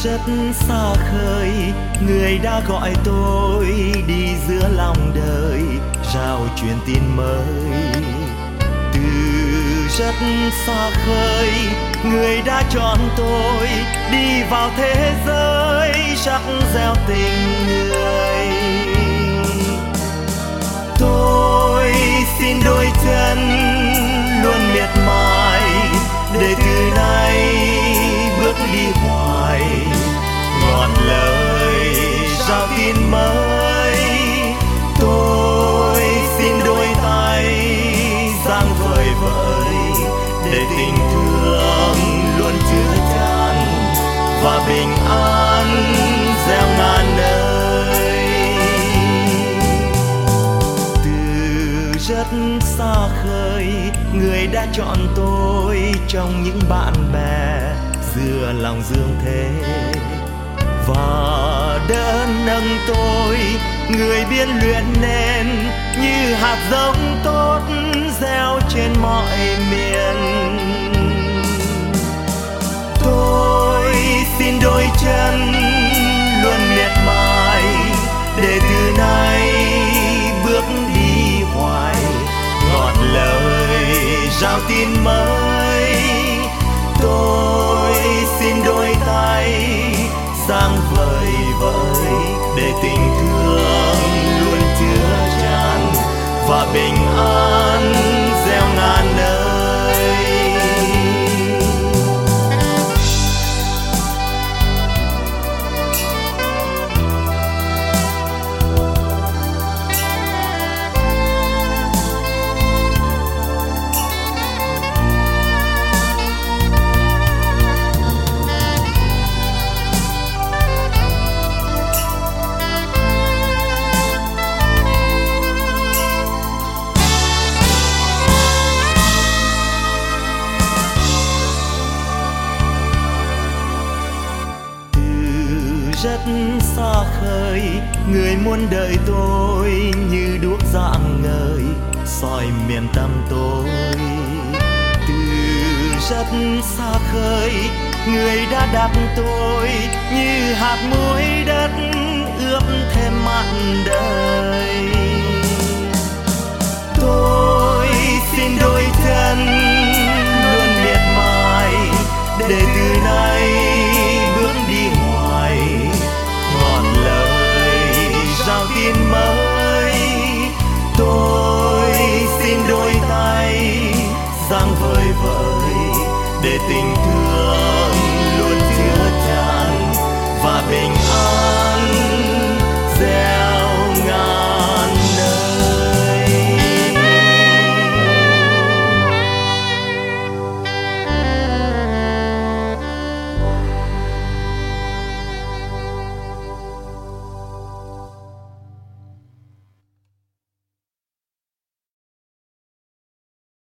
rất xa khơi, người đã gọi tôi đi giữa lòng đời, rao truyền tin mới. Từ rất xa khơi, người đã chọn tôi đi vào thế giới, sắc gieo tình người. Tôi xin đôi chân luôn miệt mài, để từ nay bước đi hoài, ngọn lời rao tin mới. Tôi xin đôi tay dang vời vợi, để tình thương luôn chứa chan và bình an gieo ngàn nơi. Từ rất xa khơi, người đã chọn tôi trong những bạn bè giữa lòng dương thế, và đã nâng tôi người biên luyện nên như hạt giống tốt gieo trên mọi miền. Tôi xin đôi chân luôn miệt mài, để từ nay bước đi hoài, ngọn lời rao tin mới. Tôi xin đôi tay dang vời vợi, để tình thương luôn chứa chan và bình an gieo ngàn nơi. Rất xa khơi, người muốn đợi tôi như đuốc rạng ngời, soi miền tâm tôi. Từ rất xa khơi, người đã đặt tôi như hạt muối đất ướp thêm mặn đời. Tôi xin đôi chân luôn miệt mài, để từ nay bước đi hoài, ngọn lời rao tin mới. Tôi xin đôi tay dang vời vợi, để tình thương